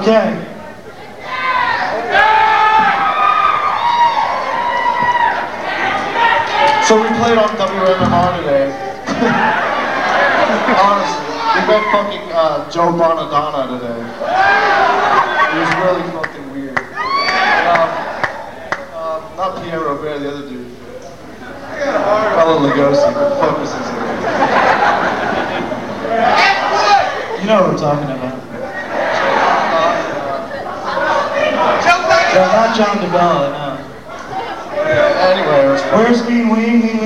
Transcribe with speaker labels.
Speaker 1: Okay. So we played on WMMR today. Honestly, we met fucking Joe Bonadonna today. It was really fucking weird. Not Pierre Robert, the other dude. Bela Lugosi, but focuses in it. You know what we're talking about. No, not John DeBella, no. Anyway, where's Mean Ween?